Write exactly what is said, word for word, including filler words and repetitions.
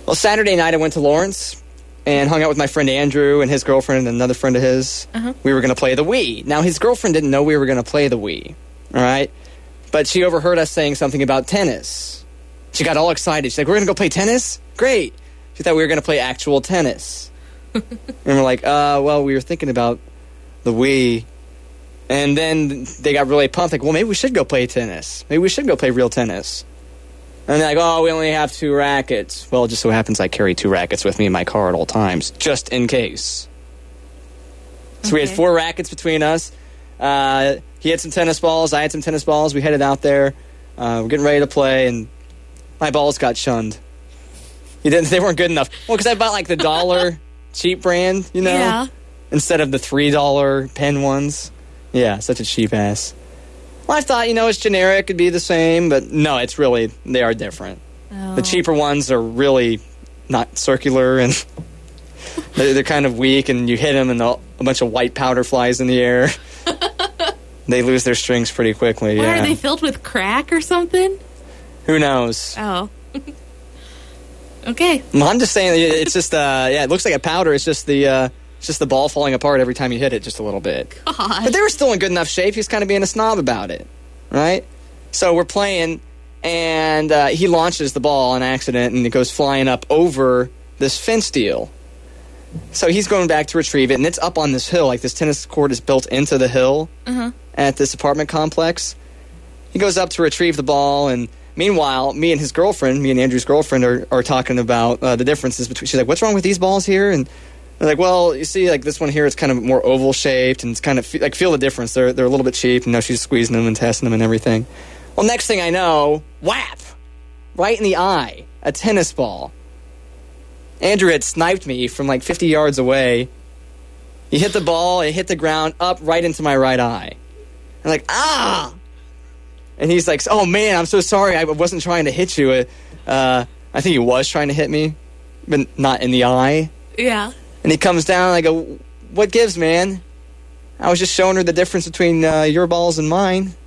Well, Saturday night I went to Lawrence and hung out with my friend Andrew and his girlfriend and another friend of his. Uh-huh. We were going to play the Wii. Now, his girlfriend didn't know we were going to play the Wii, all right? But she overheard us saying something about tennis. She got all excited. She's like, we're going to go play tennis? Great. She thought we were going to play actual tennis. And we're like, uh, well, we were thinking about the Wii. And then they got really pumped, like, well, maybe we should go play tennis. Maybe we should go play real tennis. And they're like, oh, we only have two rackets. Well, it just so happens I carry two rackets with me in my car at all times, just in case. So okay. We had four rackets between us. Uh, he had some tennis balls. I had some tennis balls. We headed out there. Uh, we're getting ready to play, and my balls got shunned. He didn't, they weren't good enough. Well, because I bought, like, the dollar cheap brand, you know? Yeah. Instead of the three dollar pen ones. Yeah, such a cheap ass. Well, I thought, you know, it's generic, it'd be the same, but no, it's really, they are different. Oh. The cheaper ones are really not circular, and they're, they're kind of weak, and you hit them, and a bunch of white powder flies in the air. They lose their strings pretty quickly, What, yeah. Are they filled with crack or something? Who knows? Oh. Okay. Well, I'm just saying, it's just, uh, yeah, it looks like a powder, it's just the, uh, It's just the ball falling apart every time you hit it just a little bit. God. But they were still in good enough shape. He was kind of being a snob about it, right? So we're playing, and uh, he launches the ball on accident, and it goes flying up over this fence deal. So he's going back to retrieve it, and it's up on this hill. Like, this tennis court is built into the hill uh-huh. at this apartment complex. He goes up to retrieve the ball, and meanwhile, me and his girlfriend, me and Andrew's girlfriend, are, are talking about uh, the differences between... She's like, what's wrong with these balls here? And... They're like, well, you see, like, this one here is kind of more oval-shaped, and it's kind of, fe- like, feel the difference. They're they're a little bit cheap, and now she's squeezing them and testing them and everything. Well, next thing I know, whap! Right in the eye, a tennis ball. Andrew had sniped me from, like, fifty yards away. He hit the ball, it hit the ground, up right into my right eye. I'm like, ah! And he's like, oh, man, I'm so sorry. I wasn't trying to hit you. Uh, I think he was trying to hit me, but not in the eye. Yeah. And he comes down, and I go, what gives, man? I was just showing her the difference between uh, your balls and mine.